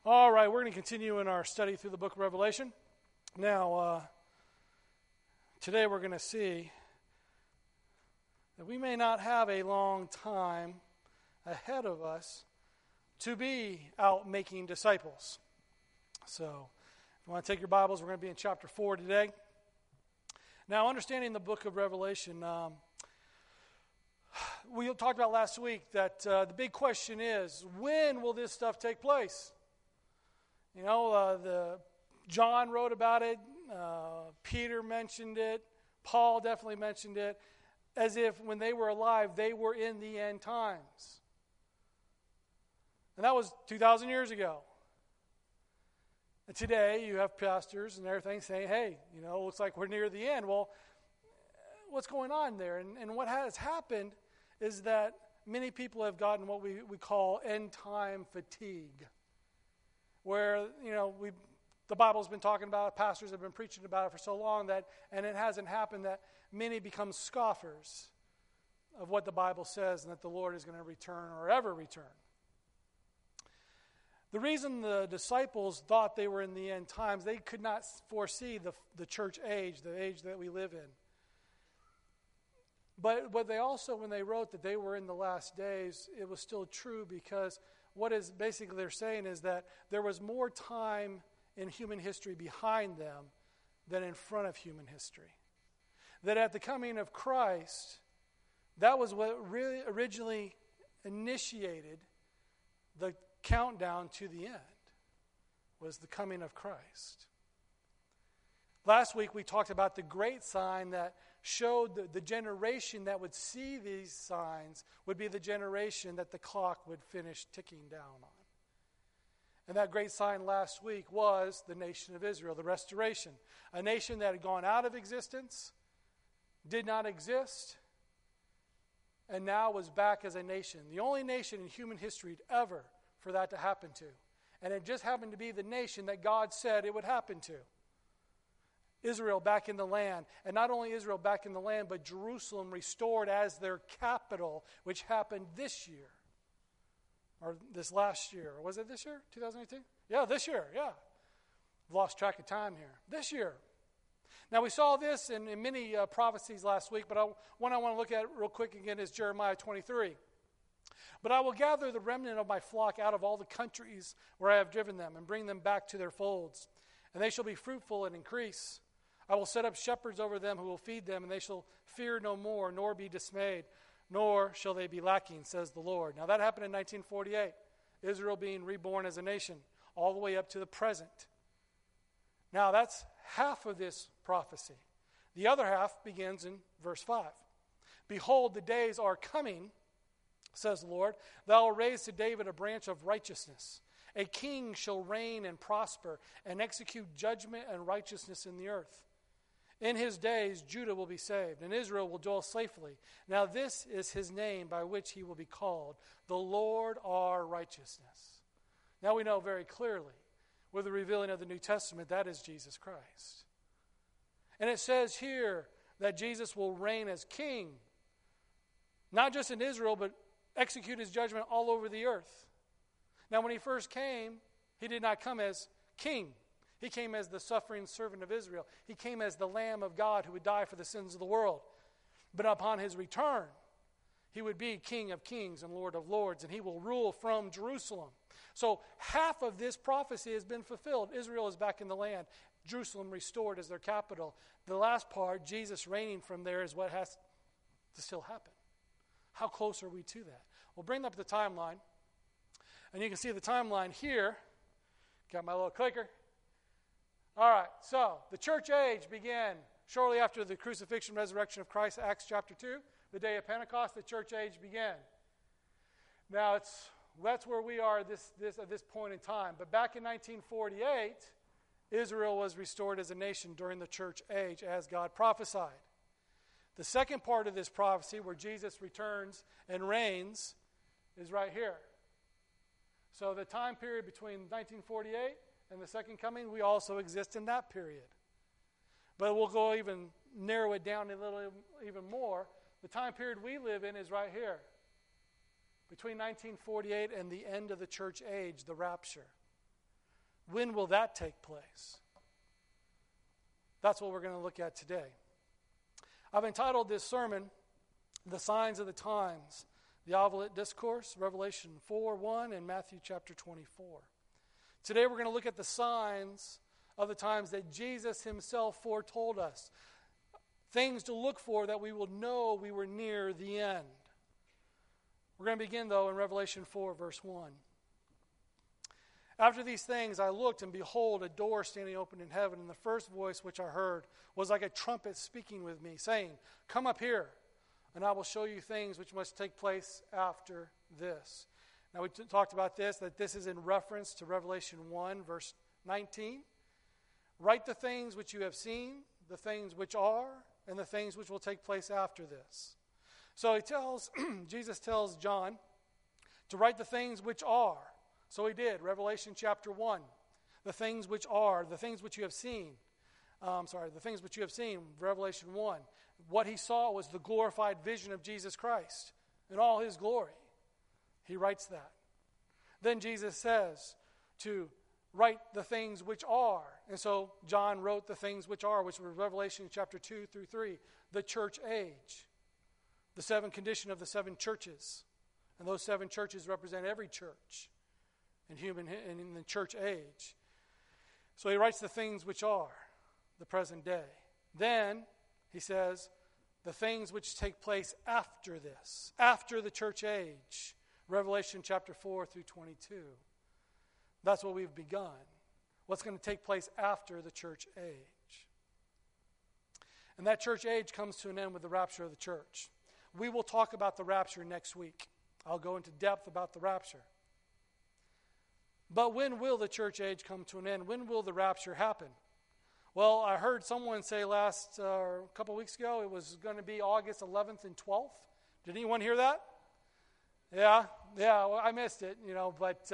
All right, we're going to continue in our study through the book of Revelation. Now, today we're going to see that we may not have a long time ahead of us to be out making disciples. So, if you want to take your Bibles, we're going to be in chapter 4 today. Now, understanding the book of Revelation, we talked about last week that the big question is, when will this stuff take place? You know, John wrote about it, Peter mentioned it, Paul definitely mentioned it, as if when they were alive, they were in the end times. And that was 2,000 years ago. And today, you have pastors and everything saying, hey, you know, it looks like we're near the end. Well, what's going on there? And what has happened is that many people have gotten what we call end-time fatigue. Where, you know, the Bible's been talking about it, pastors have been preaching about it for so long that, and it hasn't happened, that many become scoffers of what the Bible says and that the Lord is going to return or ever return. The reason the disciples thought they were in the end times, they could not foresee the church age, the age that we live in. But they also, when they wrote that they were in the last days, it was still true because what is basically they're saying is that there was more time in human history behind them than in front of human history. That at the coming of Christ, that was what really originally initiated the countdown to the end, was the coming of Christ. Last week we talked about the great sign that showed the generation that would see these signs would be the generation that the clock would finish ticking down on. And that great sign last week was the nation of Israel, the restoration. A nation that had gone out of existence, did not exist, and now was back as a nation. The only nation in human history ever for that to happen to. And it just happened to be the nation that God said it would happen to. Israel back in the land. And not only Israel back in the land, but Jerusalem restored as their capital, which happened this year. Or this last year. Was it this year? 2018? Yeah, this year, yeah. I've lost track of time here. This year. Now we saw this in many prophecies last week, but one I want to look at real quick again is Jeremiah 23. But I will gather the remnant of my flock out of all the countries where I have driven them and bring them back to their folds. And they shall be fruitful and increase. I will set up shepherds over them who will feed them, and they shall fear no more, nor be dismayed, nor shall they be lacking, says the Lord. Now that happened in 1948, Israel being reborn as a nation, all the way up to the present. Now that's half of this prophecy. The other half begins in verse 5. Behold, the days are coming, says the Lord, that I will raise to David a branch of righteousness. A king shall reign and prosper and execute judgment and righteousness in the earth. In his days, Judah will be saved, and Israel will dwell safely. Now this is his name by which he will be called, the Lord our righteousness. Now we know very clearly, with the revealing of the New Testament, that is Jesus Christ. And it says here that Jesus will reign as king, not just in Israel, but execute his judgment all over the earth. Now when he first came, he did not come as king. He came as the suffering servant of Israel. He came as the Lamb of God who would die for the sins of the world. But upon his return, he would be King of kings and Lord of lords, and he will rule from Jerusalem. So half of this prophecy has been fulfilled. Israel is back in the land. Jerusalem restored as their capital. The last part, Jesus reigning from there, is what has to still happen. How close are we to that? We'll bring up the timeline. And you can see the timeline here. Got my little clicker. All right, so the church age began shortly after the crucifixion, resurrection of Christ, Acts chapter 2. The day of Pentecost, the church age began. Now, that's where we are at this point in time. But back in 1948, Israel was restored as a nation during the church age, as God prophesied. The second part of this prophecy, where Jesus returns and reigns, is right here. So the time period between 1948 and the second coming, we also exist in that period. But we'll go even narrow it down a little even more. The time period we live in is right here. Between 1948 and the end of the church age, the rapture. When will that take place? That's what we're going to look at today. I've entitled this sermon, The Signs of the Times, the Olivet Discourse, Revelation 4:1 and Matthew chapter 24. Today we're going to look at the signs of the times that Jesus himself foretold us. Things to look for that we will know we were near the end. We're going to begin, though, in Revelation 4, verse 1. After these things I looked, and behold, a door standing open in heaven, and the first voice which I heard was like a trumpet speaking with me, saying, Come up here, and I will show you things which must take place after this. Now we talked about this, that this is in reference to Revelation 1, verse 19. Write the things which you have seen, the things which are, and the things which will take place after this. So Jesus tells John to write the things which are. So he did, Revelation chapter 1. The things which are, the things which you have seen. The things which you have seen, Revelation 1. What he saw was the glorified vision of Jesus Christ in all his glory. He writes that. Then Jesus says to write the things which are. And so John wrote the things which are, which were Revelation chapter 2 through 3, the church age, the seven condition of the seven churches. And those seven churches represent every church in the church age. So he writes the things which are, the present day. Then he says the things which take place after this, after the church age, Revelation chapter 4 through 22. That's what we've begun. What's going to take place after the church age. And that church age comes to an end with the rapture of the church. We will talk about the rapture next week. I'll go into depth about the rapture. But when will the church age come to an end? When will the rapture happen? Well, I heard someone say a couple weeks ago, it was going to be August 11th and 12th. Did anyone hear that? Yeah, well, I missed it, but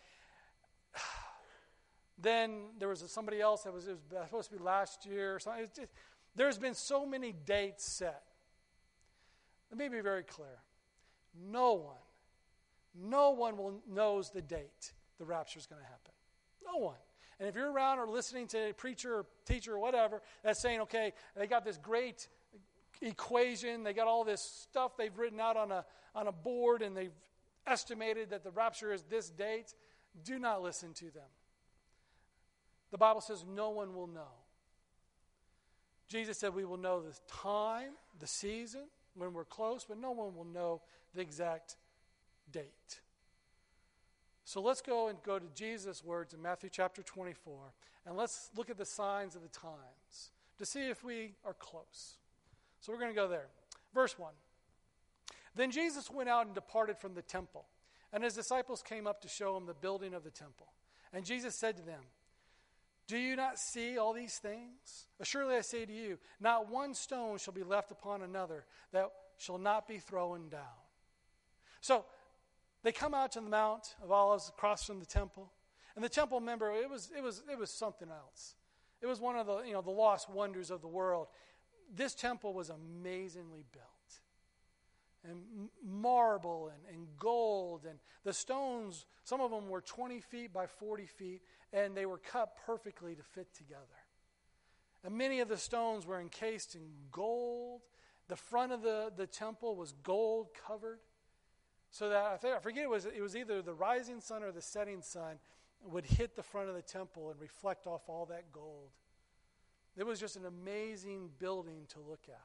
then there was somebody else it was supposed to be last year or something. There's been so many dates set. Let me be very clear. No one knows the date the rapture is going to happen. No one. And if you're around or listening to a preacher or teacher or whatever that's saying, okay, they got this great equation, they got all this stuff they've written out on a board, and they've estimated that the rapture is this date, do not listen to them. The Bible says no one will know. Jesus said we will know the time, the season, when we're close, but no one will know the exact date. So let's go to Jesus' words in Matthew chapter 24, and let's look at the signs of the times to see if we are close. So we're going to go there. Verse 1. Then Jesus went out and departed from the temple, and his disciples came up to show him the building of the temple. And Jesus said to them, Do you not see all these things? Surely I say to you, not one stone shall be left upon another that shall not be thrown down. So they come out to the Mount of Olives across from the temple. And the temple, remember, it was something else. It was one of the lost wonders of the world. This temple was amazingly built. And marble and gold. And the stones, some of them were 20 feet by 40 feet. And they were cut perfectly to fit together. And many of the stones were encased in gold. The front of the temple was gold covered. So that, I forget, it was either the rising sun or the setting sun would hit the front of the temple and reflect off all that gold. It was just an amazing building to look at.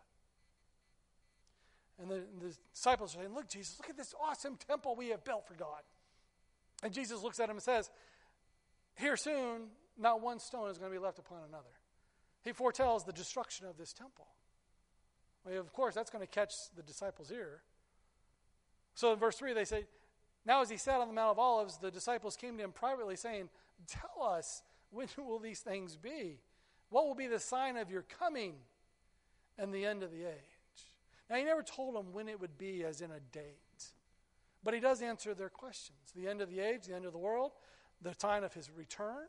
And the disciples are saying, Look, Jesus, look at this awesome temple we have built for God. And Jesus looks at him and says, Here soon, not one stone is going to be left upon another. He foretells the destruction of this temple. Well, of course, that's going to catch the disciples' ear. So in verse 3, they say, Now as he sat on the Mount of Olives, the disciples came to him privately, saying, Tell us, when will these things be? What will be the sign of your coming and the end of the age? Now, he never told them when it would be as in a date. But he does answer their questions. The end of the age, the end of the world, the time of his return.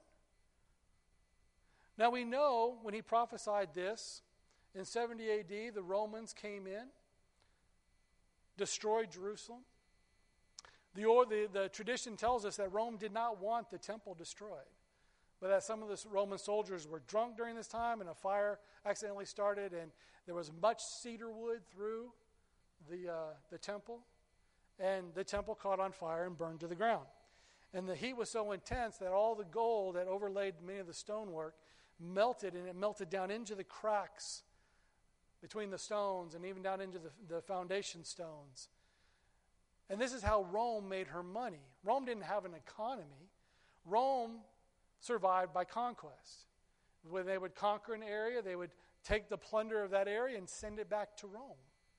Now, we know when he prophesied this, in 70 A.D., the Romans came in, destroyed Jerusalem. The tradition tells us that Rome did not want the temple destroyed. but that some of the Roman soldiers were drunk during this time, and a fire accidentally started, and there was much cedar wood through the temple, and the temple caught on fire and burned to the ground. And the heat was so intense that all the gold that overlaid many of the stonework melted, and it melted down into the cracks between the stones and even down into the foundation stones. And this is how Rome made her money. Rome didn't have an economy. Rome survived by conquest. When they would conquer an area, they would take the plunder of that area and send it back to Rome.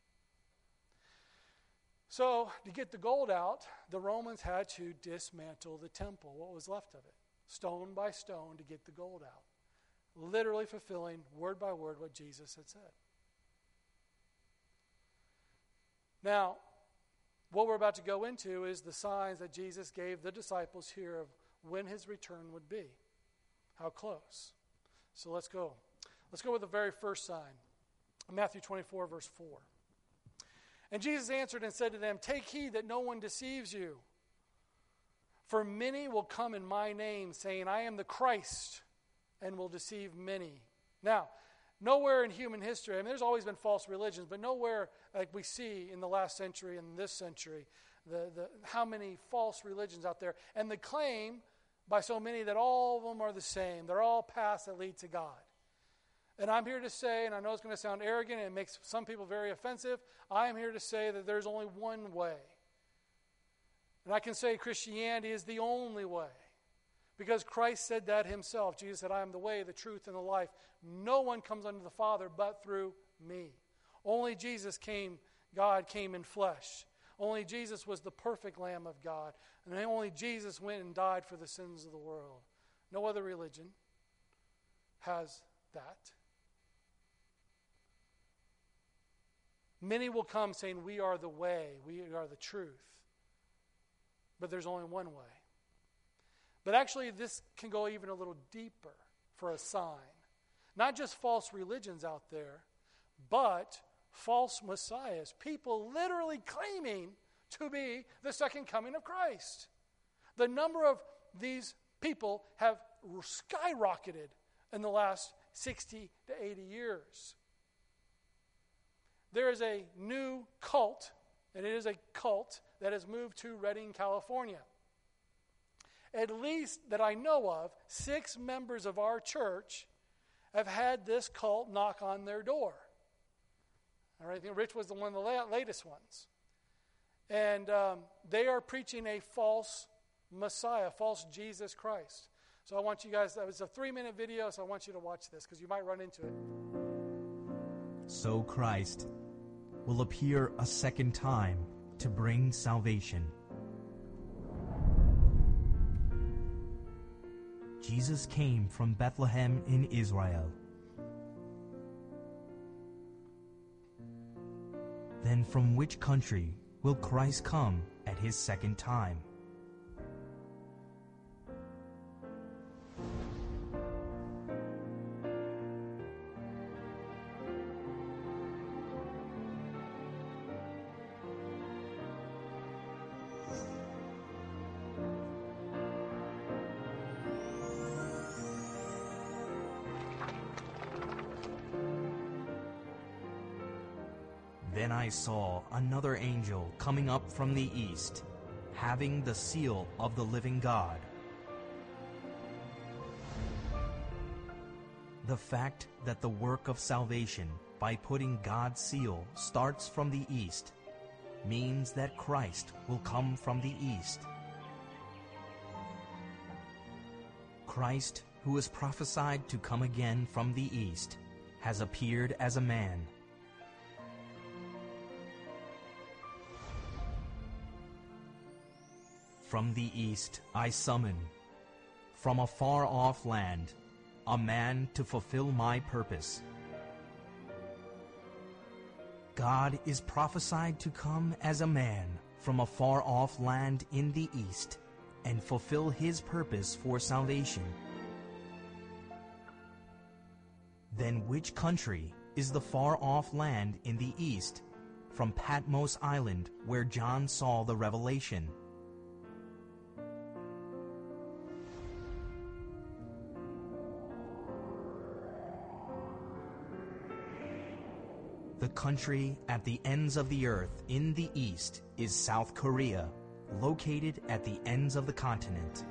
So, to get the gold out, the Romans had to dismantle the temple, what was left of it, stone by stone to get the gold out. Literally fulfilling, word by word, what Jesus had said. Now, what we're about to go into is the signs that Jesus gave the disciples here of when his return would be. How close. So let's go. Let's go with the very first sign. Matthew 24, verse 4. And Jesus answered and said to them, "Take heed that no one deceives you. For many will come in my name, saying, 'I am the Christ,' and will deceive many." Now, nowhere in human history, there's always been false religions, but nowhere like we see in the last century and this century, how many false religions out there. And the claim by so many that all of them are the same. They're all paths that lead to God. And I'm here to say, and I know it's going to sound arrogant and it makes some people very offensive, I am here to say that there's only one way. And I can say Christianity is the only way. Because Christ said that himself. Jesus said, "I am the way, the truth, and the life. No one comes unto the Father but through me." Only Jesus came, God came in flesh. Only Jesus was the perfect Lamb of God. And only Jesus went and died for the sins of the world. No other religion has that. Many will come saying, "We are the way, we are the truth." But there's only one way. But actually, this can go even a little deeper for a sign. Not just false religions out there, but false messiahs. People literally claiming to be the second coming of Christ. The number of these people have skyrocketed in the last 60 to 80 years. There is a new cult, and it is a cult that has moved to Redding, California. At least that I know of, 6 members of our church have had this cult knock on their door. All right, I think Rich was one of the latest ones. And they are preaching a false Messiah, false Jesus Christ. So I want you guys, that was a 3-minute video, so I want you to watch this because you might run into it. So Christ will appear a second time to bring salvation. Jesus came from Bethlehem in Israel. Then from which country will Christ come at his second time? Then I saw another angel coming up from the east, having the seal of the living God. The fact that the work of salvation by putting God's seal starts from the east means that Christ will come from the east. Christ, who is prophesied to come again from the east, has appeared as a man. From the east I summon, from a far-off land, a man to fulfill my purpose. God is prophesied to come as a man from a far-off land in the east and fulfill his purpose for salvation. Then which country is the far-off land in the east from Patmos Island where John saw the revelation? The country at the ends of the earth in the east is South Korea, located at the ends of the continent.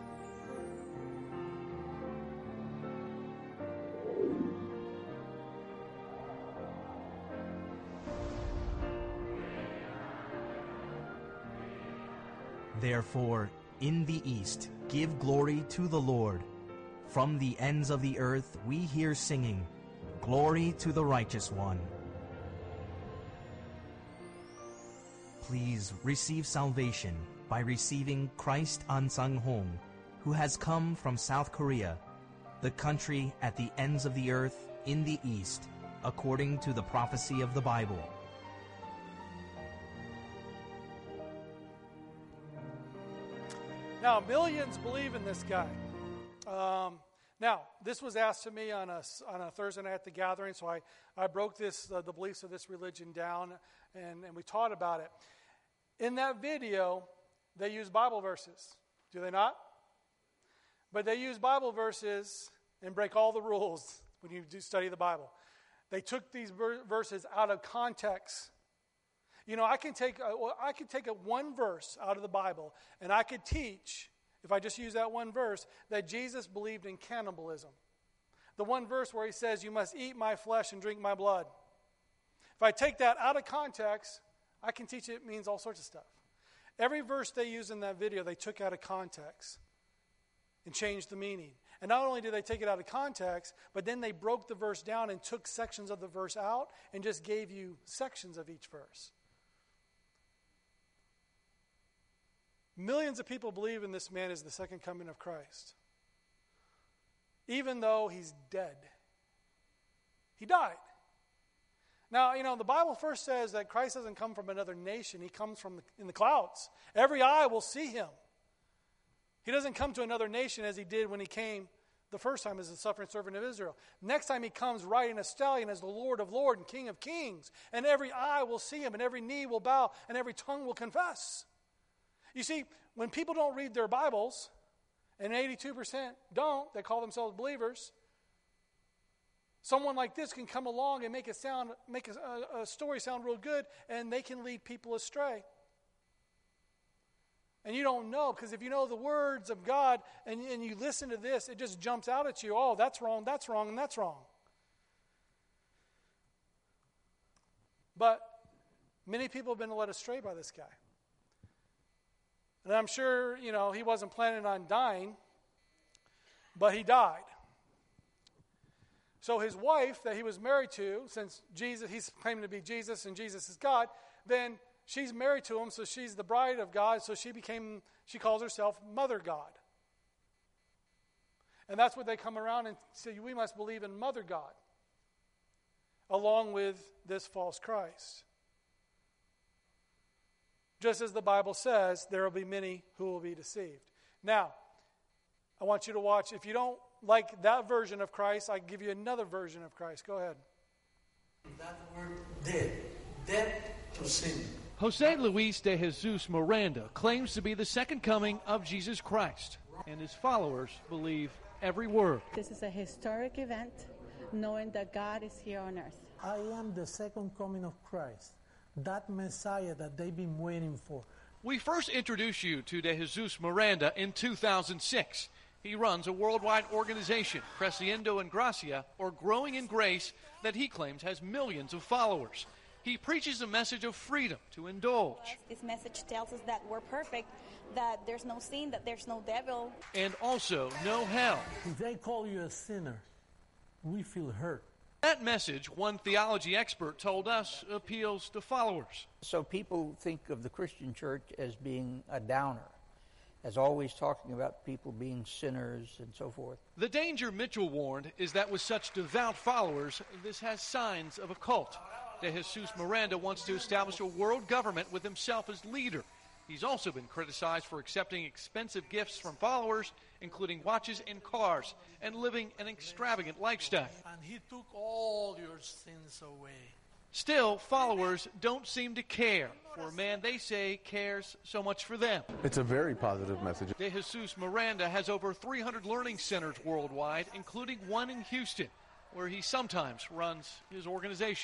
Therefore, in the east, give glory to the Lord. From the ends of the earth we hear singing, glory to the Righteous One. Please receive salvation by receiving Christ An Sang-hong, who has come from South Korea, the country at the ends of the earth in the east, according to the prophecy of the Bible. Now, millions believe in this guy. Now, this was asked to me on a Thursday night at the gathering, so I broke the beliefs of this religion down, and we taught about it. In that video, they use Bible verses. Do they not? But they use Bible verses and break all the rules when you do study the Bible. They took these verses out of context. You know, I can take one verse out of the Bible, and I could teach, if I just use that one verse, that Jesus believed in cannibalism. The one verse where he says, you must eat my flesh and drink my blood. If I take that out of context, I can teach it means all sorts of stuff. Every verse they use in that video, they took out of context and changed the meaning. And not only did they take it out of context, but then they broke the verse down and took sections of the verse out and just gave you sections of each verse. Millions of people believe in this man as the second coming of Christ. Even though he's dead. He died. Now, you know, the Bible first says that Christ doesn't come from another nation. He comes from in the clouds. Every eye will see him. He doesn't come to another nation as he did when he came the first time as the suffering servant of Israel. Next time he comes riding a stallion as the Lord of lords and King of kings. And every eye will see him, and every knee will bow, and every tongue will confess. You see, when people don't read their Bibles, and 82% don't, they call themselves believers, someone like this can come along and make a story sound real good, and they can lead people astray. And you don't know, because if you know the words of God and you listen to this, it just jumps out at you. Oh, that's wrong, and that's wrong. But many people have been led astray by this guy. And I'm sure, you know, he wasn't planning on dying, but he died. So his wife that he was married to, since he's claiming to be Jesus and Jesus is God, then she's married to him, so she's the bride of God, so she calls herself Mother God. And that's what they come around and say, we must believe in Mother God, along with this false Christ. Just as the Bible says, there will be many who will be deceived. Now, I want you to watch. If you don't like that version of Christ, I can give you another version of Christ. Go ahead. That word dead to sin. Jose Luis de Jesus Miranda claims to be the second coming of Jesus Christ, and his followers believe every word. This is a historic event, knowing that God is here on earth. I am the second coming of Christ. That Messiah that they've been waiting for. We first introduced you to de Jesus Miranda in 2006. He runs a worldwide organization, Creciendo en Gracia, or Growing in Grace, that he claims has millions of followers. He preaches a message of freedom to indulge. This message tells us that we're perfect, that there's no sin, that there's no devil. And also no hell. If they call you a sinner, we feel hurt. That message, one theology expert told us, appeals to followers. So people think of the Christian church as being a downer, as always talking about people being sinners and so forth. The danger, Mitchell warned, is that with such devout followers, this has signs of a cult. De Jesus Miranda wants to establish a world government with himself as leader. He's also been criticized for accepting expensive gifts from followers, including watches and cars, and living an extravagant lifestyle. And he took all your sins away. Still, followers don't seem to care for a man they say cares so much for them. It's a very positive message. De Jesus Miranda has over 300 learning centers worldwide, including one in Houston, where he sometimes runs his organization.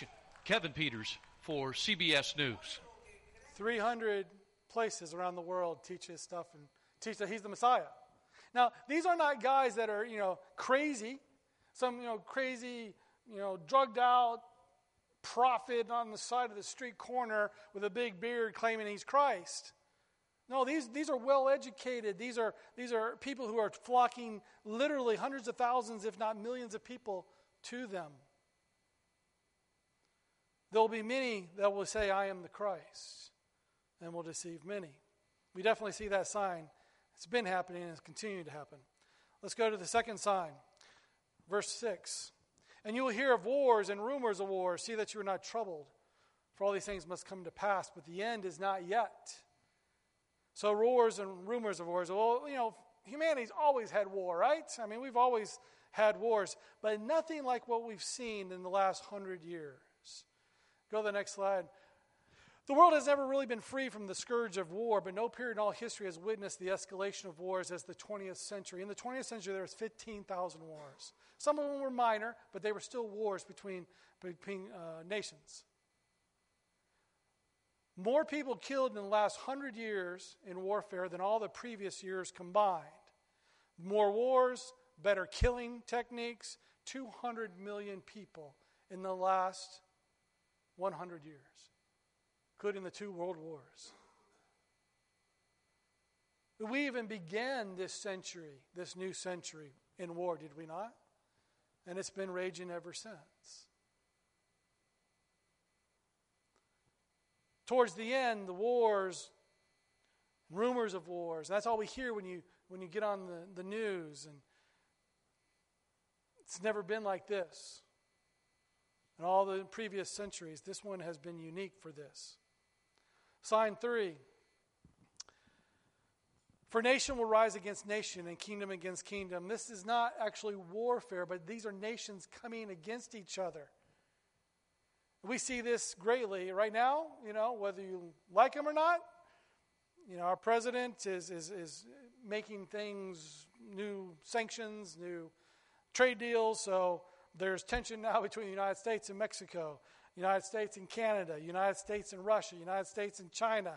Kevin Peters for CBS News. 300 places around the world teach his stuff and teach that he's the Messiah. Now, these are not guys that are, crazy. Some, crazy, drugged out prophet on the side of the street corner with a big beard claiming he's Christ. No, these are well-educated. These are people who are flocking literally hundreds of thousands, if not millions of people to them. There will be many that will say, I am the Christ, and will deceive many. We definitely see that sign. It's been happening and it's continuing to happen. Let's go to the second sign. Verse 6. And you will hear of wars and rumors of wars. See that you are not troubled. For all these things must come to pass, but the end is not yet. So wars and rumors of wars. Well, humanity's always had war, right? I mean, we've always had wars, but nothing like what we've seen in the last 100 years. Go to the next slide. The world has never really been free from the scourge of war, but no period in all history has witnessed the escalation of wars as the 20th century. In the 20th century, there was 15,000 wars. Some of them were minor, but they were still wars between nations. More people killed in the last 100 years in warfare than all the previous years combined. More wars, better killing techniques, 200 million people in the last 100 years. Including the 2 world wars. We even began this new century, in war, did we not? And it's been raging ever since. Towards the end, the wars, rumors of wars, that's all we hear when you get on the news. And it's never been like this. In all the previous centuries, this one has been unique for this. Sign 3. For nation will rise against nation and kingdom against kingdom. This is not actually warfare, but these are nations coming against each other. We see this greatly right now, whether you like him or not. Our president is making things, new sanctions, new trade deals. So there's tension now between the United States and Mexico, United States and Canada, United States and Russia, United States and China.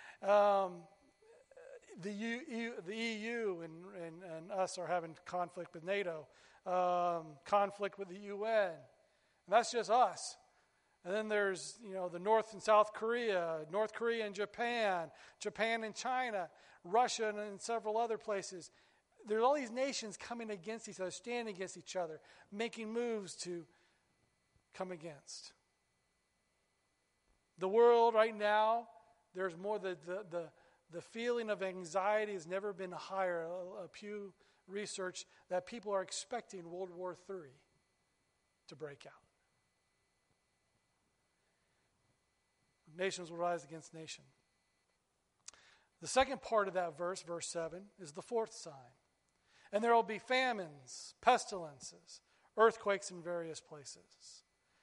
The EU and us are having conflict with NATO, conflict with the UN. And that's just us. And then there's, the North and South Korea, North Korea and Japan, Japan and China, Russia and several other places. There's all these nations coming against each other, standing against each other, making moves to come against. The world right now, there's more, the feeling of anxiety has never been higher. A Pew research that people are expecting World War III to break out. Nations will rise against nation. The second part of that verse, verse 7, is the fourth sign. And there will be famines, pestilences, earthquakes in various places.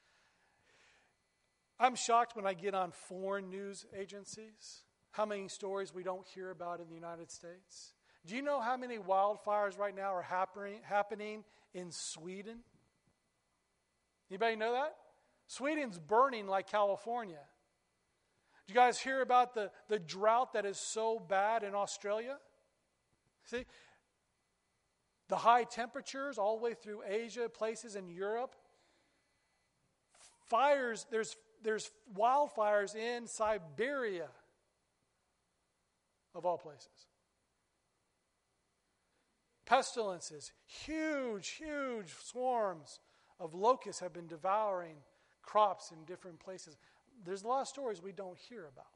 I'm shocked when I get on foreign news agencies, how many stories we don't hear about in the United States. Do you know how many wildfires right now are happening in Sweden? Anybody know that? Sweden's burning like California. Did you guys hear about the drought that is so bad in Australia? See? The high temperatures all the way through Asia, places in Europe. Fires, there's wildfires in Siberia, of all places. Pestilences, huge swarms of locusts have been devouring crops in different places. There's a lot of stories we don't hear about.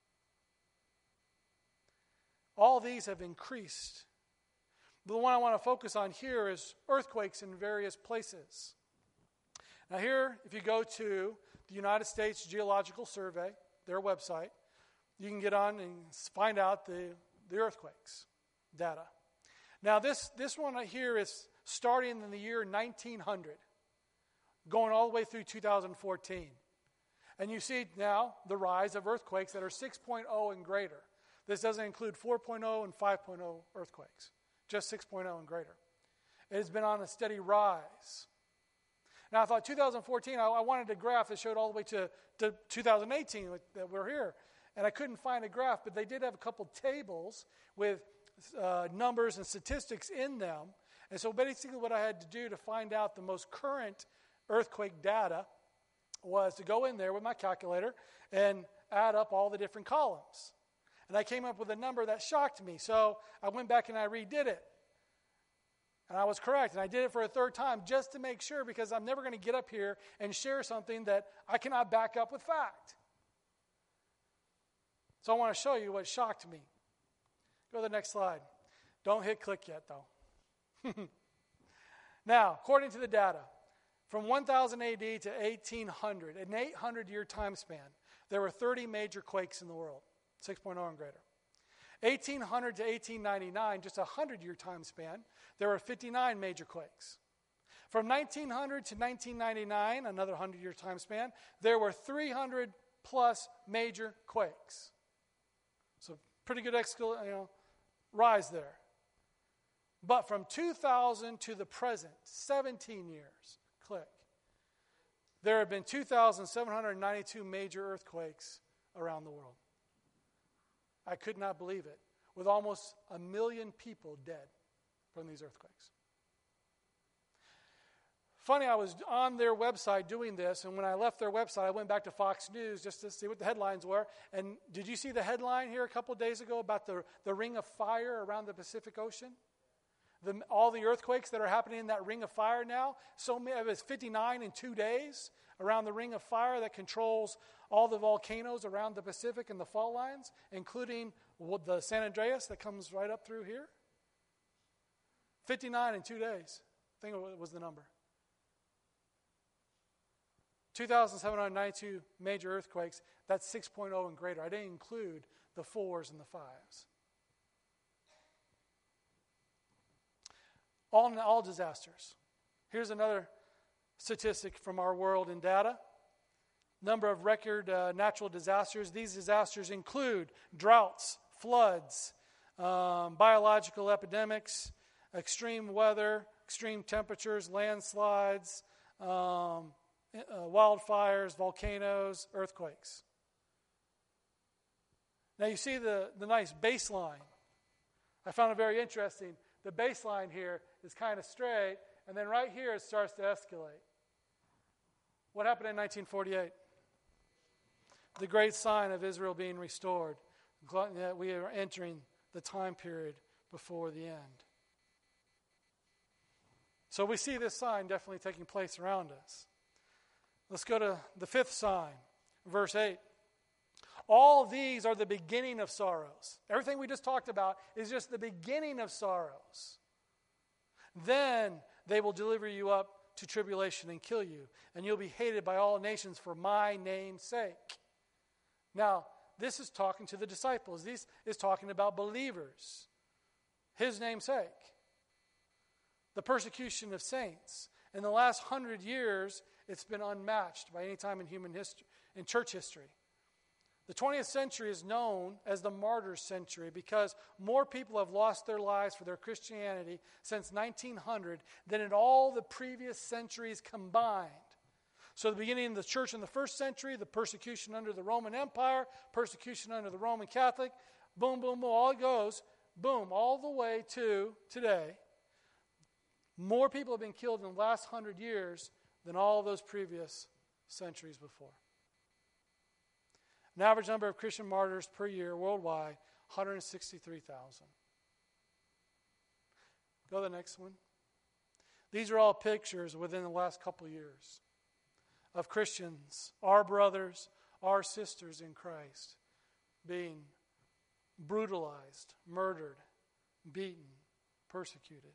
All these have increased. The one I want to focus on here is earthquakes in various places. Now here, if you go to the United States Geological Survey, their website, you can get on and find out the earthquakes data. Now this one right here is starting in the year 1900, going all the way through 2014. And you see now the rise of earthquakes that are 6.0 and greater. This doesn't include 4.0 and 5.0 earthquakes, just 6.0 and greater. It has been on a steady rise. Now I thought 2014, I wanted a graph that showed all the way to 2018 that we're here. And I couldn't find a graph, but they did have a couple tables with numbers and statistics in them. And so basically what I had to do to find out the most current earthquake data was to go in there with my calculator and add up all the different columns. And I came up with a number that shocked me. So I went back and I redid it. And I was correct. And I did it for a third time just to make sure, because I'm never going to get up here and share something that I cannot back up with fact. So I want to show you what shocked me. Go to the next slide. Don't hit click yet, though. Now, according to the data, from 1000 AD to 1800, an 800-year time span, there were 30 major quakes in the world, 6.0 and greater. 1800 to 1899, just a 100-year time span, there were 59 major quakes. From 1900 to 1999, another 100-year time span, there were 300 plus major quakes. So pretty good rise there. But from 2000 to the present, 17 years, click, there have been 2,792 major earthquakes around the world. I could not believe it, with almost 1 million people dead from these earthquakes. Funny, I was on their website doing this, and when I left their website, I went back to Fox News just to see what the headlines were. And did you see the headline here a couple of days ago about the ring of fire around the Pacific Ocean? All the earthquakes that are happening in that ring of fire now, so many, it was 59 in 2 days around the ring of fire that controls all the volcanoes around the Pacific and the fault lines, including the San Andreas that comes right up through here. 59 in 2 days, I think it was the number. 2,792 major earthquakes, that's 6.0 and greater. I didn't include the 4s and the 5s. All disasters. Here's another statistic from our world in data. Number of record natural disasters. These disasters include droughts, floods, biological epidemics, extreme weather, extreme temperatures, landslides, wildfires, volcanoes, earthquakes. Now you see the nice baseline. I found it very interesting. The baseline here is kind of straight, and then right here it starts to escalate. What happened in 1948? The great sign of Israel being restored. We are entering the time period before the end. So we see this sign definitely taking place around us. Let's go to the fifth sign, verse 8. All these are the beginning of sorrows. Everything we just talked about is just the beginning of sorrows. Then they will deliver you up to tribulation and kill you, and you'll be hated by all nations for my name's sake. Now, this is talking to the disciples. This is talking about believers. His name's sake. The persecution of saints. In the last 100 years, it's been unmatched by any time in human history, in church history. The 20th century is known as the martyrs' century because more people have lost their lives for their Christianity since 1900 than in all the previous centuries combined. So the beginning of the church in the first century, the persecution under the Roman Empire, persecution under the Roman Catholic, boom, boom, boom, all it goes, boom, all the way to today. More people have been killed in the last 100 years than all those previous centuries before. An average number of Christian martyrs per year worldwide, 163,000. Go to the next one. These are all pictures within the last couple of years of Christians, our brothers, our sisters in Christ, being brutalized, murdered, beaten, persecuted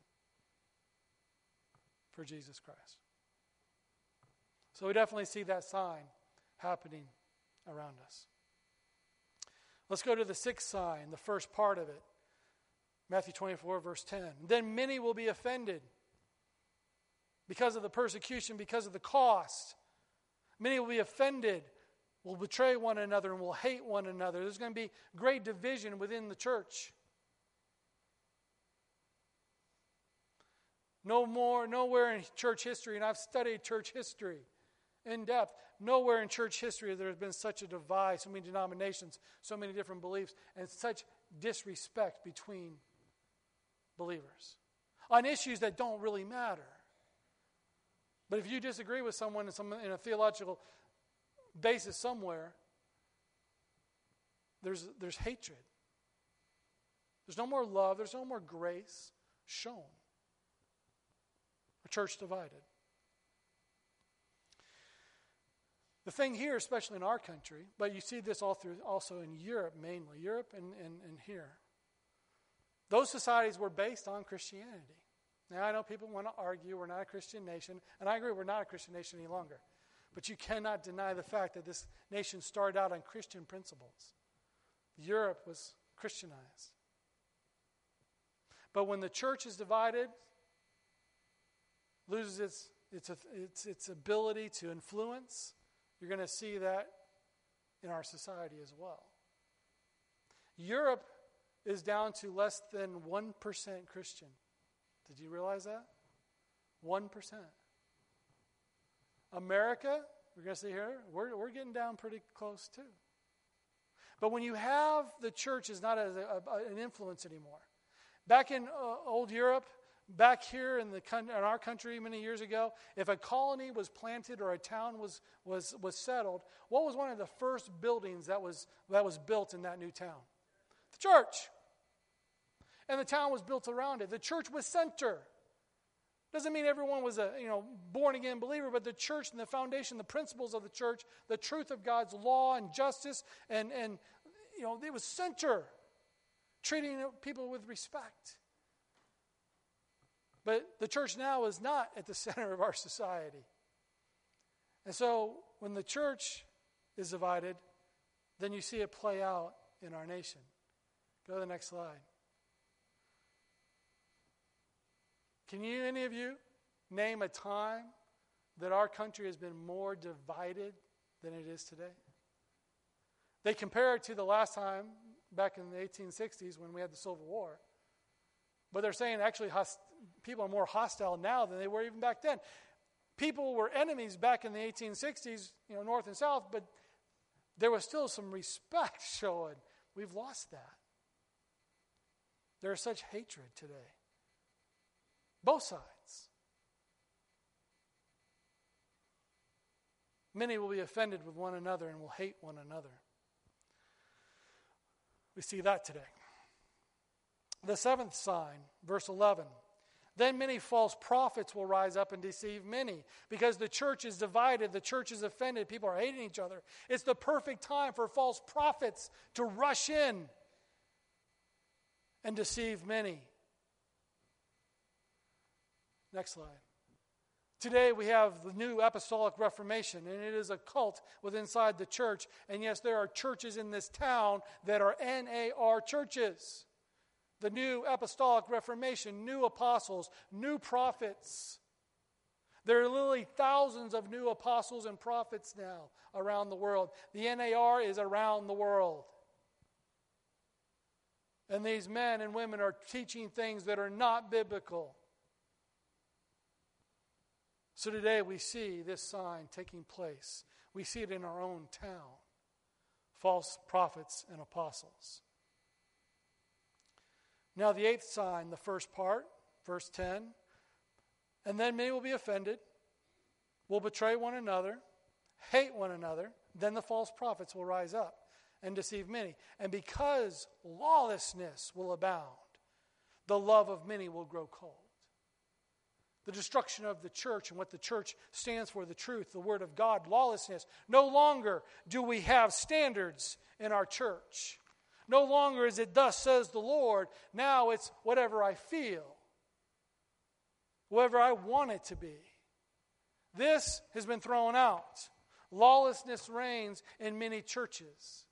for Jesus Christ. So we definitely see that sign happening around us. Let's go to the sixth sign, the first part of it. Matthew 24, verse 10. Then many will be offended because of the persecution, because of the cost. Many will be offended, will betray one another, and will hate one another. There's going to be great division within the church. Nowhere in church history, and I've studied church history in depth, nowhere in church history there has been such a divide, so many denominations, so many different beliefs, and such disrespect between believers on issues that don't really matter. But if you disagree with someone in a theological basis somewhere, there's hatred. There's no more love. There's no more grace shown. A church divided. The thing here, especially in our country, but you see this also in Europe mainly, Europe and here. Those societies were based on Christianity. Now, I know people want to argue we're not a Christian nation, and I agree we're not a Christian nation any longer. But you cannot deny the fact that this nation started out on Christian principles. Europe was Christianized. But when the church is divided, loses its ability to influence, you're going to see that in our society as well. Europe is down to less than 1% Christian. Did you realize that? 1%. America, we're going to see here, we're getting down pretty close too. But when you have the church is not as an influence anymore. Back in old Europe, back here in our country many years ago, if a colony was planted or a town was settled, what was one of the first buildings that was built in that new town? The church. And the town was built around it. The church was center. Doesn't mean everyone was a born-again believer, but the church and the foundation, the principles of the church, the truth of God's law and justice, and it was center, treating people with respect. But the church now is not at the center of our society. And so when the church is divided, then you see it play out in our nation. Go to the next slide. Can any of you name a time that our country has been more divided than it is today? They compare it to the last time back in the 1860s when we had the Civil War. But they're saying actually people are more hostile now than they were even back then. People were enemies back in the 1860s, North and South, but there was still some respect showing. We've lost that. There is such hatred today. Both sides. Many will be offended with one another and will hate one another. We see that today. The seventh sign, verse 11. Then many false prophets will rise up and deceive many. Because the church is divided, the church is offended, people are hating each other. It's the perfect time for false prophets to rush in and deceive many. Next slide. Today we have the New Apostolic Reformation, and it is a cult within inside the church. And yes, there are churches in this town that are NAR churches. The New Apostolic Reformation, new apostles, new prophets. There are literally thousands of new apostles and prophets now around the world. The NAR is around the world. And these men and women are teaching things that are not biblical. So today we see this sign taking place. We see it in our own town. False prophets and apostles. Now the eighth sign, the first part, verse 10. And then many will be offended, will betray one another, hate one another. Then the false prophets will rise up and deceive many. And because lawlessness will abound, the love of many will grow cold. The destruction of the church and what the church stands for, the truth, the word of God, lawlessness. No longer do we have standards in our church. No longer is it thus says the Lord. Now it's whatever I feel. Whatever I want it to be. This has been thrown out. Lawlessness reigns in many churches.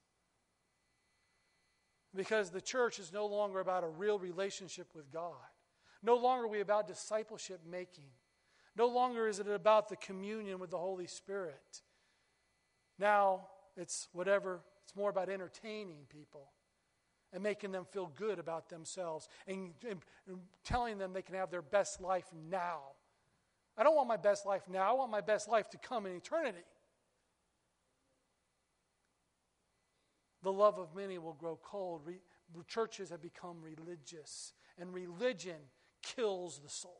Because the church is no longer about a real relationship with God. No longer are we about discipleship making. No longer is it about the communion with the Holy Spirit. Now it's whatever, it's more about entertaining people. and making them feel good about themselves and telling them they can have their best life now. I don't want my best life now. I want my best life to come in eternity. The love of many will grow cold. Churches have become religious, and religion kills the soul.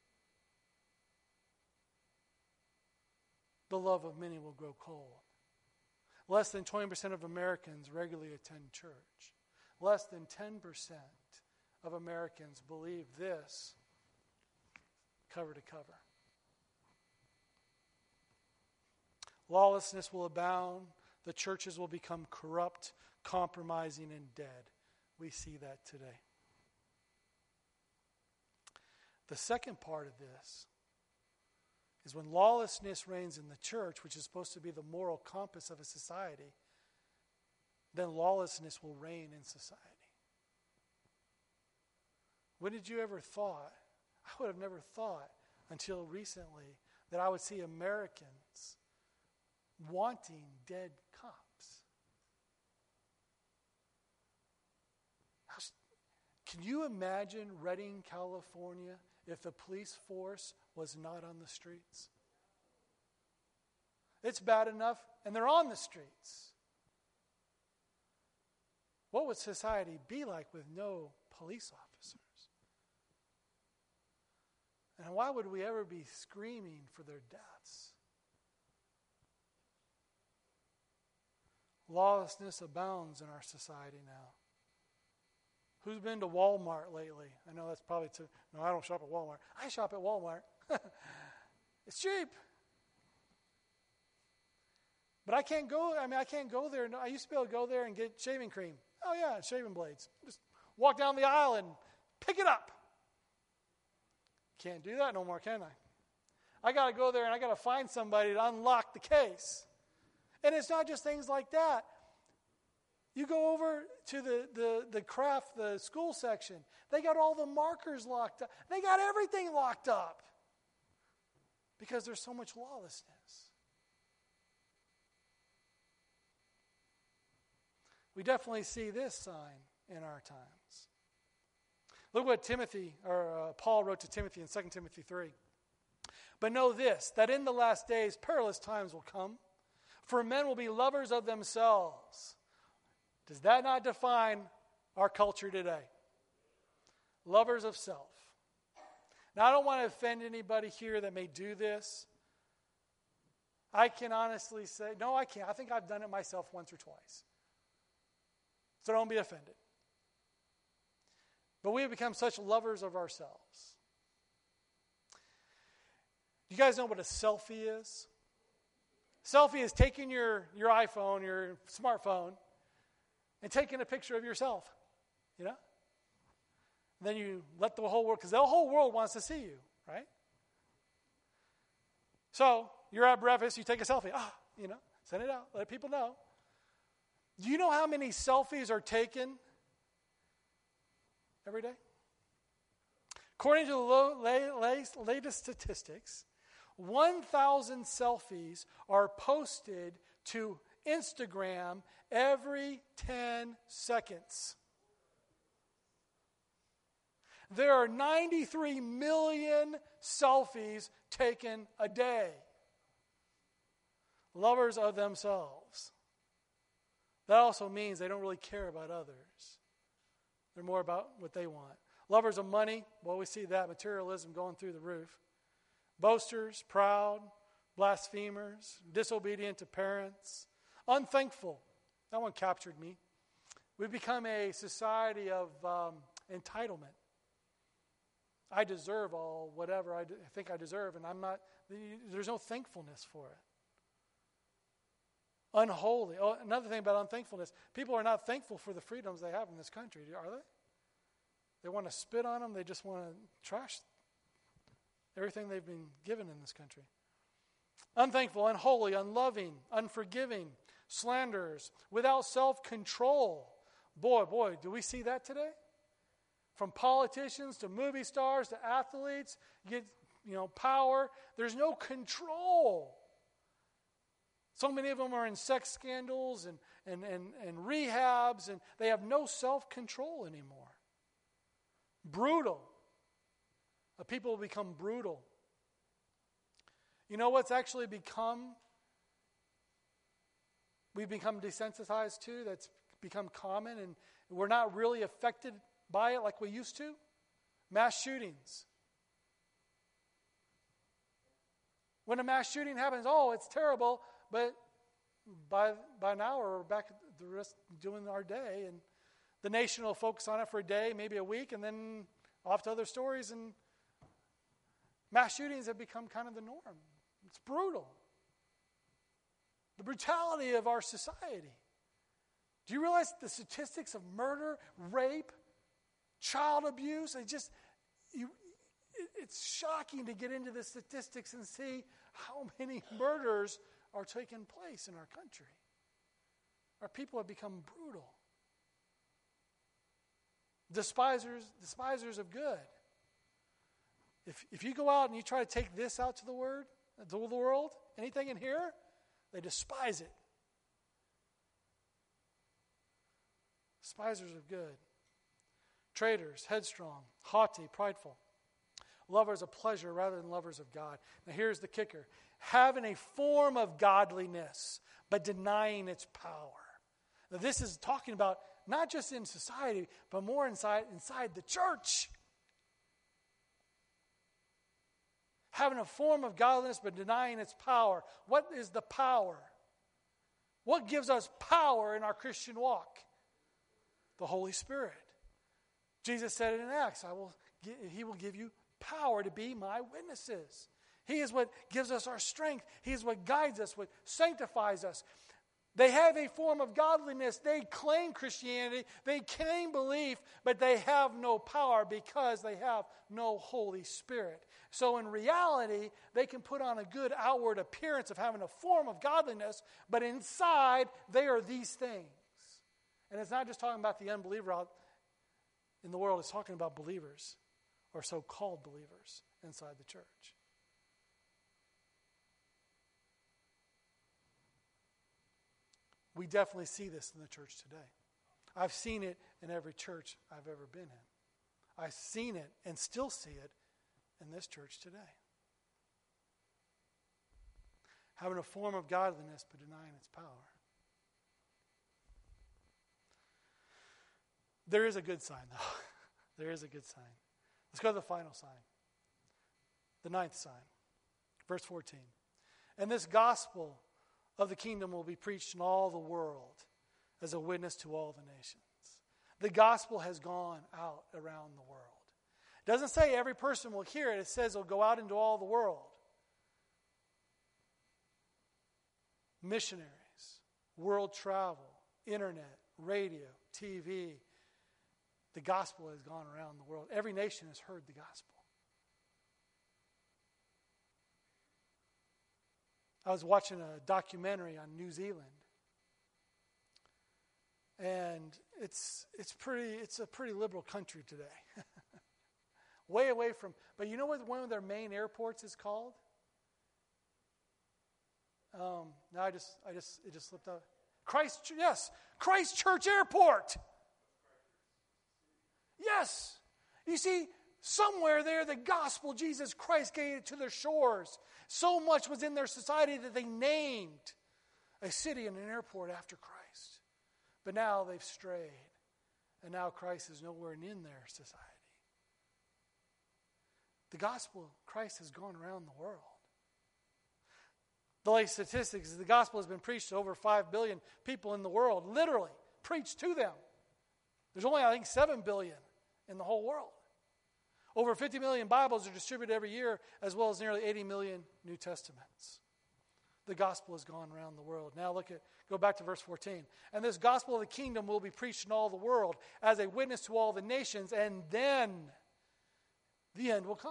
The love of many will grow cold. Less than 20% of Americans regularly attend church. Less than 10% of Americans believe this cover to cover. Lawlessness will abound. The churches will become corrupt, compromising, and dead. We see that today. The second part of this is when lawlessness reigns in the church, which is supposed to be the moral compass of a society, then lawlessness will reign in society. When did you ever thought, I would have never thought until recently, that I would see Americans wanting dead cops. Can you imagine Redding, California, if the police force was not on the streets? It's bad enough, and they're on the streets. What would society be like with no police officers? And why would we ever be screaming for their deaths? Lawlessness abounds in our society now. Who's been to Walmart lately? I know that's probably no, I don't shop at Walmart. I shop at Walmart. It's cheap. But I can't go there. I used to be able to go there and get shaving cream. Oh yeah, shaving blades. Just walk down the aisle and pick it up. Can't do that no more, can I? I got to go there and I got to find somebody to unlock the case. And it's not just things like that. You go over to the school section. They got all the markers locked up. They got everything locked up. Because there's so much lawlessness. We definitely see this sign in our times. Look what Paul wrote to Timothy in 2 Timothy 3. But know this, that in the last days perilous times will come, for men will be lovers of themselves. Does that not define our culture today? Lovers of self. Now, I don't want to offend anybody here that may do this. I can honestly say, no, I can't. I think I've done it myself once or twice. So don't be offended. But we have become such lovers of ourselves. Do you guys know what a selfie is? Selfie is taking your iPhone, your smartphone, and taking a picture of yourself, you know? And then you let the whole world, because the whole world wants to see you, right? So you're at breakfast, you take a selfie, send it out, let people know. Do you know how many selfies are taken every day? According to the latest statistics, 1,000 selfies are posted to Instagram every 10 seconds. There are 93 million selfies taken a day. Lovers of themselves. That also means they don't really care about others. They're more about what they want. Lovers of money, well, we see that materialism going through the roof. Boasters, proud, blasphemers, disobedient to parents, unthankful. That one captured me. We've become a society of entitlement. I deserve all whatever I think I deserve, and there's no thankfulness for it. Unholy. Oh, another thing about unthankfulness, people are not thankful for the freedoms they have in this country, are they? They want to spit on them. They just want to trash everything they've been given in this country. Unthankful, unholy, unloving, unforgiving, slanderers, without self-control. Boy, do we see that today? From politicians to movie stars to athletes, you get, power. There's no control. So many of them are in sex scandals and rehabs, and they have no self-control anymore. Brutal. People become brutal. You know what's actually we've become desensitized to, that's become common, and we're not really affected by it like we used to? Mass shootings. When a mass shooting happens, it's terrible, but by now we're back at the rest doing our day, and the nation will focus on it for a day, maybe a week, and then off to other stories, and mass shootings have become kind of the norm. It's brutal. The brutality of our society. Do you realize the statistics of murder, rape, child abuse? It's shocking to get into the statistics and see how many murders are taking place in our country. Our people have become brutal. Despisers of good. If you go out and you try to take this out to the world, anything in here, they despise it. Despisers of good. Traitors, headstrong, haughty, prideful. Lovers of pleasure rather than lovers of God. Now here's the kicker. Having a form of godliness, but denying its power. Now this is talking about not just in society, but more inside the church. Having a form of godliness, but denying its power. What is the power? What gives us power in our Christian walk? The Holy Spirit. Jesus said it in Acts, He will give you power to be my witnesses. He is what gives us our strength. He is what guides us, what sanctifies us. They have a form of godliness. They claim Christianity. They claim belief, but they have no power because they have no Holy Spirit. So in reality, they can put on a good outward appearance of having a form of godliness, but inside they are these things. And it's not just talking about the unbeliever out in the world. It's talking about believers, or so-called believers, inside the church. We definitely see this in the church today. I've seen it in every church I've ever been in. I've seen it and still see it in this church today. Having a form of godliness but denying its power. There is a good sign, though. There is a good sign. Let's go to the final sign. The 9th sign. Verse 14. And this gospel of the kingdom will be preached in all the world as a witness to all the nations. The gospel has gone out around the world. It doesn't say every person will hear it. It says it'll go out into all the world. Missionaries, world travel, internet, radio, TV. The gospel has gone around the world. Every nation has heard the gospel. I was watching a documentary on New Zealand, and it's a pretty liberal country today. Way away from, but you know what one of their main airports is called? Now it just slipped out. Christchurch Airport. Yes. You see, somewhere there, the gospel, Jesus Christ, gave it to their shores. So much was in their society that they named a city and an airport after Christ. But now they've strayed. And now Christ is nowhere in their society. The gospel, Christ has gone around the world. The latest statistics is the gospel has been preached to over 5 billion people in the world. Literally, preached to them. There's only, I think, 7 billion in the whole world. Over 50 million Bibles are distributed every year, as well as nearly 80 million New Testaments. The gospel has gone around the world. Now go back to verse 14. And this gospel of the kingdom will be preached in all the world as a witness to all the nations, and then the end will come.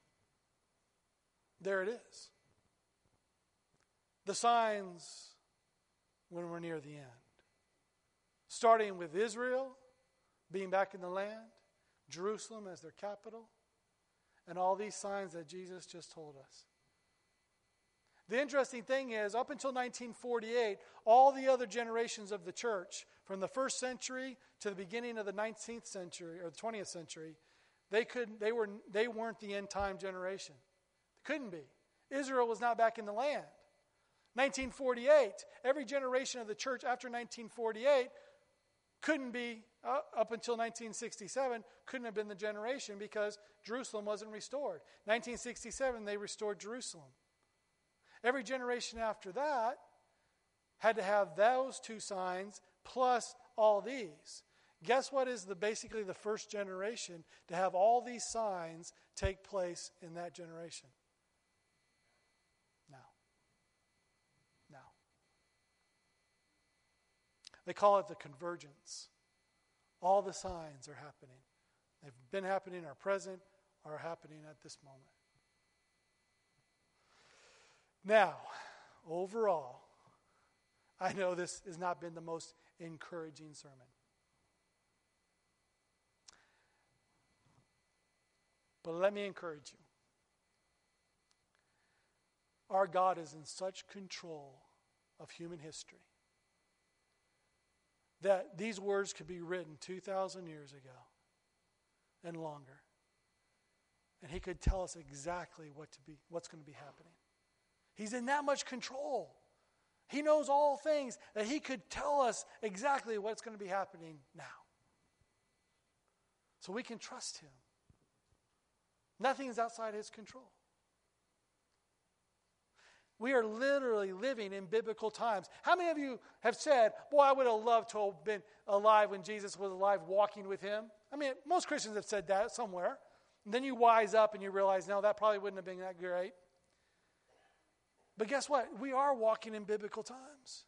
There it is. The signs when we're near the end. Starting with Israel being back in the land, Jerusalem as their capital, and all these signs that Jesus just told us. The interesting thing is, up until 1948, all the other generations of the church, from the first century to the beginning of the 19th century or the 20th century, they weren't the end time generation. They couldn't be. Israel was not back in the land. 1948, every generation of the church after 1948 couldn't be, up until 1967, couldn't have been the generation because Jerusalem wasn't restored. 1967, they restored Jerusalem. Every generation after that had to have those two signs plus all these. Guess what is basically the first generation to have all these signs take place in that generation? Now. They call it the convergence. All the signs are happening. They've been happening, are present, are happening at this moment. Now, overall, I know this has not been the most encouraging sermon. But let me encourage you. Our God is in such control of human history that these words could be written 2,000 years ago and longer. And he could tell us exactly what's going to be happening. He's in that much control. He knows all things that he could tell us exactly what's going to be happening now. So we can trust him. Nothing is outside his control. We are literally living in biblical times. How many of you have said, boy, I would have loved to have been alive when Jesus was alive, walking with him? I mean, most Christians have said that somewhere. And then you wise up and you realize, no, that probably wouldn't have been that great. But guess what? We are walking in biblical times.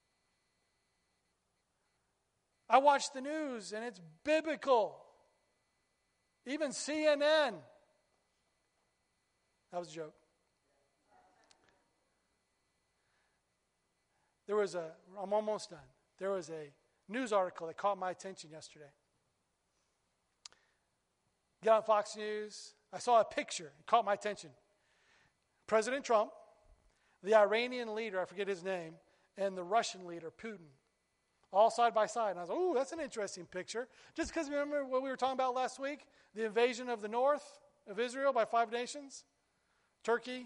I watch the news and it's biblical. Even CNN. That was a joke. I'm almost done. There was a news article that caught my attention yesterday. Got on Fox News. I saw a picture. It caught my attention. President Trump, the Iranian leader, I forget his name, and the Russian leader, Putin, all side by side. And I was like, ooh, that's an interesting picture. Just because remember what we were talking about last week? The invasion of the north of Israel by 5 nations? Turkey,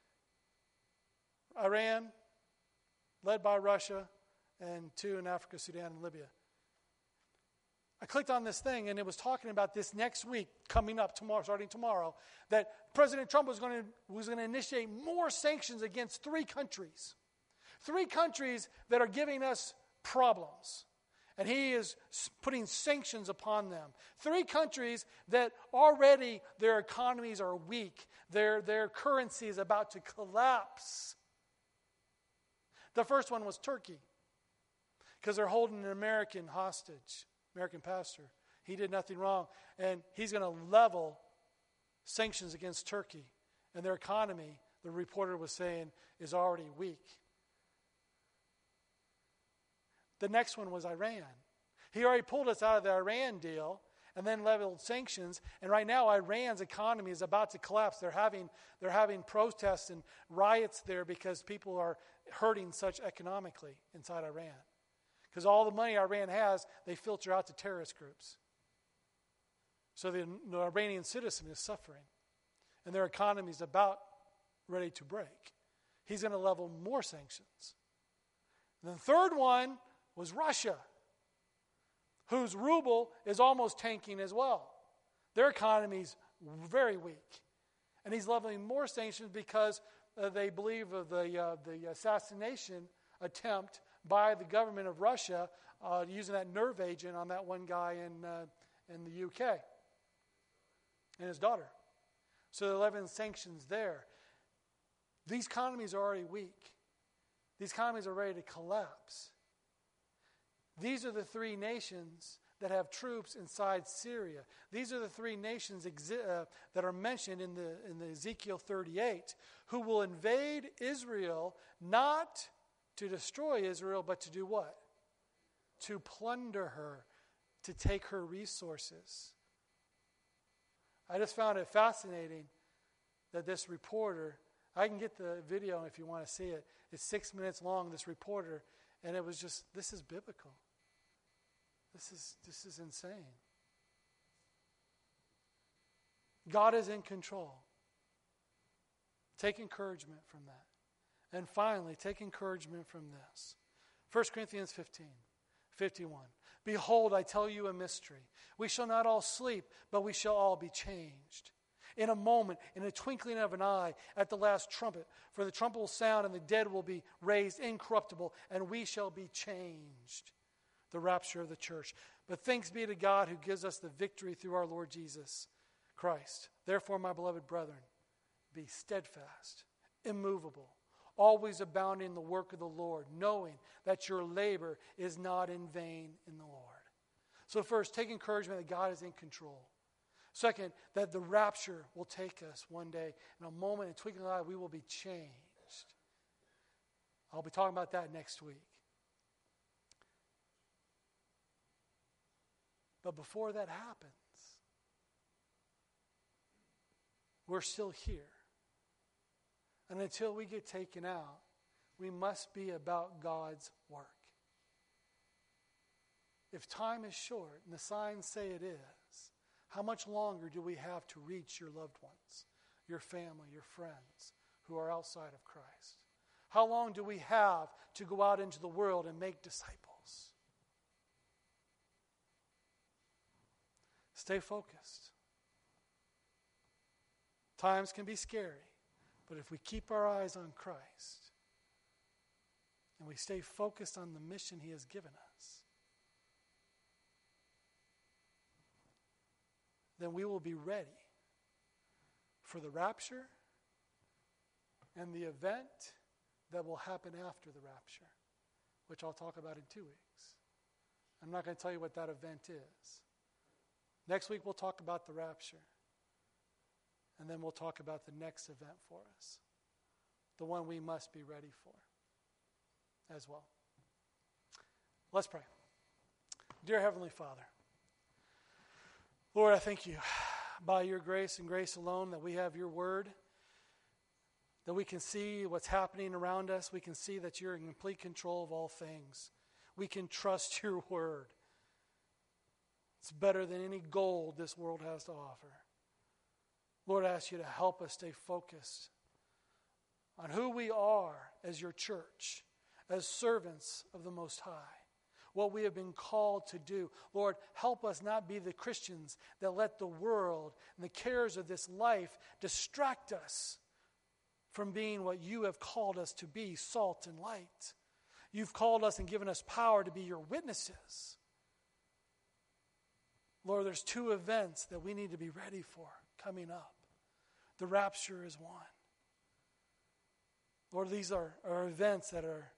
Iran, led by Russia, and 2 in Africa, Sudan, and Libya. I clicked on this thing, and it was talking about this next week, coming up tomorrow, starting tomorrow, that President Trump was going to initiate more sanctions against 3 countries. 3 countries that are giving us problems. And he is putting sanctions upon them. 3 countries that already their economies are weak. Their currency is about to collapse. The first one was Turkey, because they're holding an American hostage, American pastor. He did nothing wrong, and he's going to level sanctions against Turkey. And their economy, the reporter was saying, is already weak. The next one was Iran. He already pulled us out of the Iran deal and then leveled sanctions. And right now, Iran's economy is about to collapse. They're having protests and riots there because people are hurting such economically inside Iran. Because all the money Iran has, they filter out to terrorist groups. So the Iranian citizen is suffering. And their economy is about ready to break. He's going to level more sanctions. And the third one was Russia, whose ruble is almost tanking as well. Their economy's very weak. And he's leveling more sanctions because they believe of the assassination attempt by the government of Russia using that nerve agent on that one guy in the UK and his daughter. So they're leveling sanctions there. These economies are already weak. These economies are ready to collapse. These are the 3 nations that have troops inside Syria. These are the 3 nations that are mentioned in the Ezekiel 38, who will invade Israel, not to destroy Israel, but to do what? To plunder her, to take her resources. I just found it fascinating that this reporter I can get the video if you want to see it. It's 6 minutes long, this reporter, and it was just, this is biblical. This is insane. God is in control. Take encouragement from that. And finally, take encouragement from this. 1 Corinthians 15:51. Behold, I tell you a mystery. We shall not all sleep, but we shall all be changed. In a moment, in a twinkling of an eye, at the last trumpet. For the trumpet will sound, and the dead will be raised incorruptible, and we shall be changed. The rapture of the church. But thanks be to God who gives us the victory through our Lord Jesus Christ. Therefore, my beloved brethren, be steadfast, immovable, always abounding in the work of the Lord, knowing that your labor is not in vain in the Lord. So first, take encouragement that God is in control. Second, that the rapture will take us one day. In a moment, in a twinkling of an eye, we will be changed. I'll be talking about that next week. But before that happens, we're still here. And until we get taken out, we must be about God's work. If time is short, and the signs say it is, how much longer do we have to reach your loved ones, your family, your friends who are outside of Christ? How long do we have to go out into the world and make disciples? Stay focused. Times can be scary, but if we keep our eyes on Christ and we stay focused on the mission He has given us, then we will be ready for the rapture and the event that will happen after the rapture, which I'll talk about in 2 weeks. I'm not going to tell you what that event is. Next week we'll talk about the rapture. And then we'll talk about the next event for us. The one we must be ready for as well. Let's pray. Dear Heavenly Father, Lord, I thank you by your grace and grace alone that we have your word, that we can see what's happening around us. We can see that you're in complete control of all things. We can trust your word. It's better than any gold this world has to offer. Lord, I ask you to help us stay focused on who we are as your church, as servants of the Most High, what we have been called to do. Lord, help us not be the Christians that let the world and the cares of this life distract us from being what you have called us to be, salt and light. You've called us and given us power to be your witnesses. Lord, there's 2 events that we need to be ready for coming up. The rapture is one. Lord, these are events that they're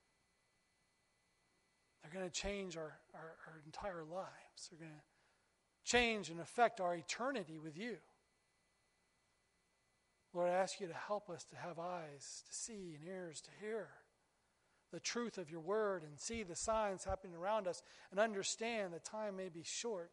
going to change our entire lives. They're going to change and affect our eternity with you. Lord, I ask you to help us to have eyes to see and ears to hear the truth of your word and see the signs happening around us and understand that time may be short.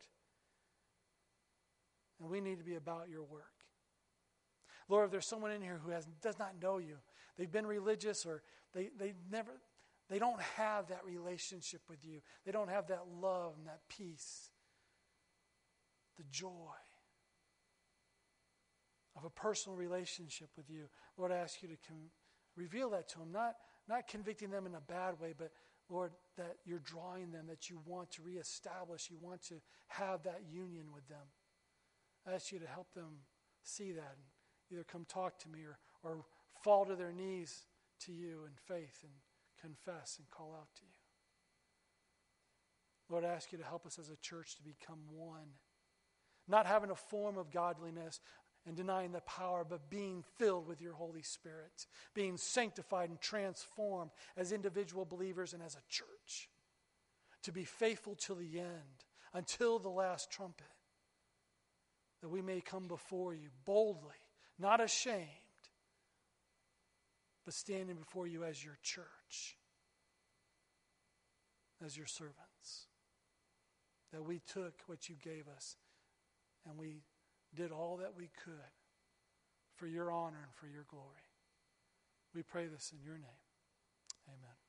And we need to be about your work. Lord, if there's someone in here who does not know you, they've been religious or they don't have that relationship with you. They don't have that love and that peace, the joy of a personal relationship with you. Lord, I ask you to reveal that to them, not convicting them in a bad way, but Lord, that you're drawing them, that you want to reestablish, you want to have that union with them. I ask you to help them see that and either come talk to me or fall to their knees to you in faith and confess and call out to you. Lord, I ask you to help us as a church to become one. Not having a form of godliness and denying the power, but being filled with your Holy Spirit. Being sanctified and transformed as individual believers and as a church. To be faithful till the end, until the last trumpet. That we may come before you boldly, not ashamed, but standing before you as your church, as your servants. That we took what you gave us and we did all that we could for your honor and for your glory. We pray this in your name. Amen.